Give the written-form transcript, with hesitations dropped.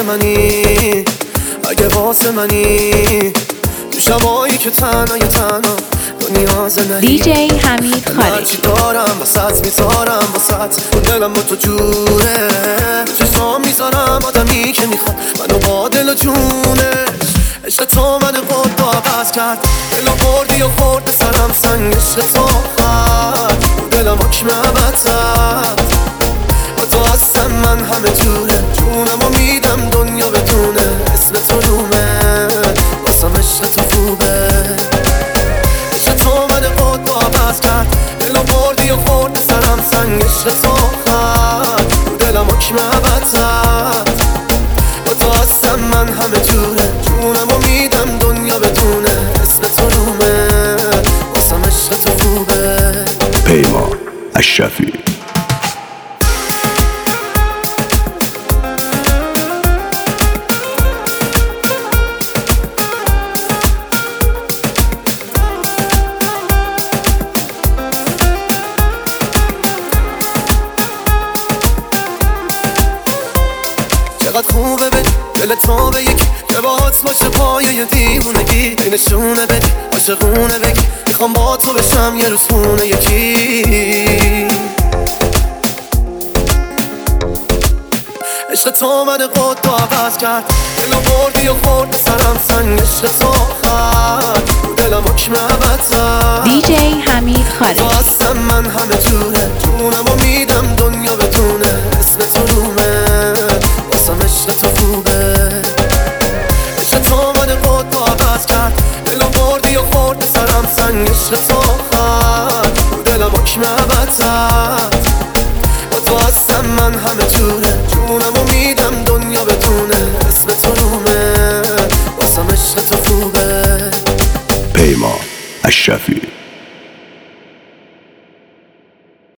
واسه منی، اگه واسه منی تو شبایی که تنها تو نیاز نهی. دیجی حمید خالد. هرچی دارم واسط میذارم واسط، اون دلم با تو جوره، چشمام میذارم آدمی که میخواد منو با دل و جونش. عشق تو من قد با عوض کرد، دلو بردی و خورد سرم سنگ. عشق تو خد دلم حکم ابد زد، با تو هستم من همه جوره، جونمو میدم دنیا بدونه اسم تو رومه، واسم عشق تو خوبه. عشق تو من قد با عوض کرد، دلو بردی و خورد سرم سنگ. عشق تو خد دلم حکم ابد زد، با تو هستم من همه جوره، جونمو میدم دنیا بدونه اسم تو رومه، واسم عشق تو خوبه. پیمان اشرفی. چقدر خوبه بدی دل تو به یکی که باهات باشه پایه دیوونگی، بینشونه بدی عاشقونه بگی میخوام با تو بشم یه روز خونه یکی. عشق تو من قد تو عوض کرد، دلو بردی و خورد سرم سنگ. عشق تو خد دلم حکم ابد زد، دیجی حمید خالد. تو هستم من همه جوره، جونمو میدم دنیا بدونه اسم تو رومه، واسم عشق تو خوبه. عشق تو من قد با عوض کرد، دلو بردی و خورد سرم سنگ. عشق تو خد دلم حکم ابد زد، با تو هستم من همه جوره، جونمو میدم دنیا بدونه اسم تو رومه، واسم عشق تو خوبه. پیمان اشرفی.